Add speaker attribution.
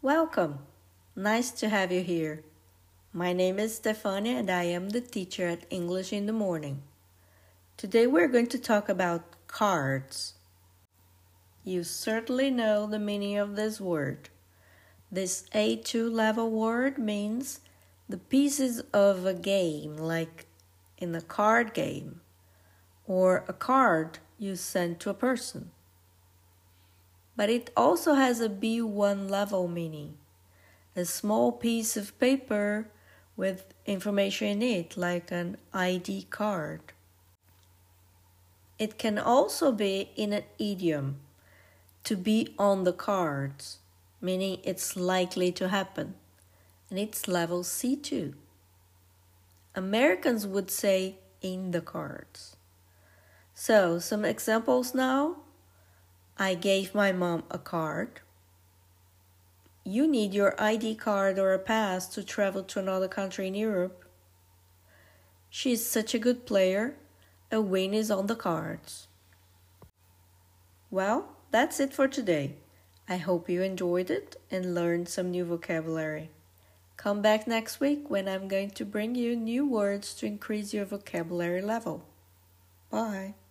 Speaker 1: Welcome. Nice to have you here. My name is Stefania and I am the teacher at English in the Morning. Today we're going to talk about cards. You certainly know the meaning of this word. This A2 level word means the pieces of a game, like in a card game, or a card you send to a person. But it also has a B1 level meaning, a small piece of paper with information in it, like an ID card. It can also be in an idiom, to be on the cards, meaning it's likely to happen, and it's level C2. Americans would say in the cards. So, some examples now. I gave my mom a card. You need your ID card or a pass to travel to another country in Europe. She's such a good player. A win is on the cards. Well, that's it for today. I hope you enjoyed it and learned some new vocabulary. Come back next week when I'm going to bring you new words to increase your vocabulary level. Bye.